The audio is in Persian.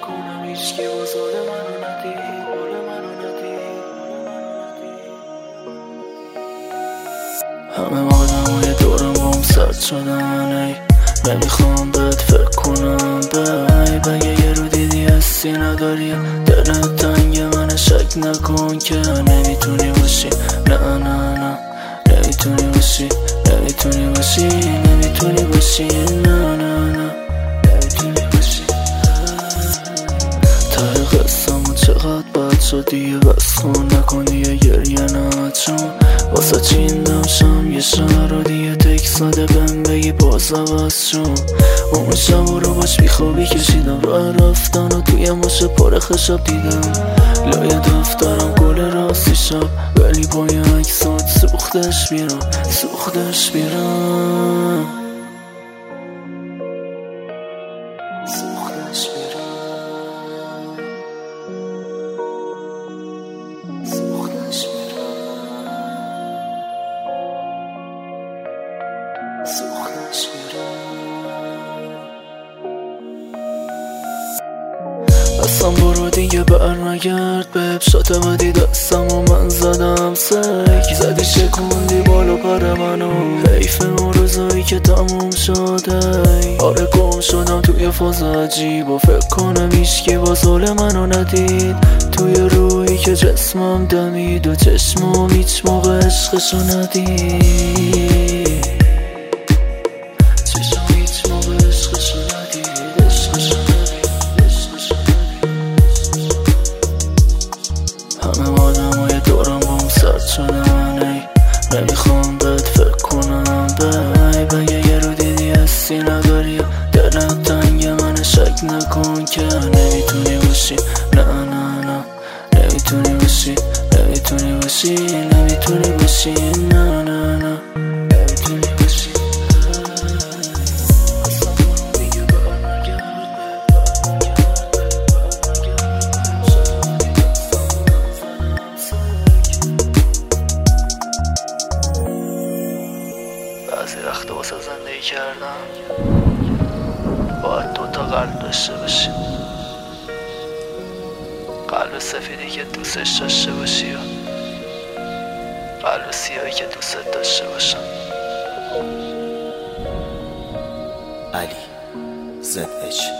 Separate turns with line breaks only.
کنم هیچکی بزرگ منو ندید، بال منو ندید. همه آدمای دورم بام سرد شدن، ای نمیخوام بهت فکر کنم بگه یه رو دیدی حسی نداری، دلت تنگ منه شک نکن که نمیتونی باشی. نه نه نه نمیتونی باشی، نمیتونی باشی، نمیتونی باشی. نه نه نه نمیتونی باشی. ته قصه‌مون چقدر بد شد دیگه، بس کن نکن دیگه گریه نه، چون واسه چیندم شم یه شهر رو دیگه تکس داده بهم بگی باز عوض شد. اون شب رو باش بیخوابی کشیدم، راه رفتن و توی ماشه پر خشاب دیدم، لای دفترم گل راستی شب، ولی با یه عکسات سوختش بیرم، سوختش بیرم، سوختش بیرم، سوختش بیرم، سوختش بیرم. اصلا برو دیگه برنگرد بب، شات بدی دستم و من زدم سک، زدی شکوندی بالا پر منو، حیف اون روزایی که تموم شده. آره گم شدم توی فاز عجیب و فکر کنم هیچکی باز حال منو ندید، توی روحی که جسمم دمید و چشمم هیچ موقع عشقشو ندید، چشم هیچ موقع عشقشو ندید، عشقشو ندید، عشقشو ندید. همه آدمای دورم بام سرد شدن، ای نمیخوام بهت فکر کنم بگه یه رو دیدی حسی نداری، دلت تنگ منه شک نکن که نمیتونی باشی. نه نه نه نمیتونی باشی، نمیتونی باشی، نمیتونی باشی. نه نه نه نمیتونی باشی. بعضی وقتا واسه زندگی کردن باید 2 تا قلب داشته باشی، قلب سفیدی که دوستش داشته باشی و قلب سیاهی که دوست داشته باشم.
علی ZH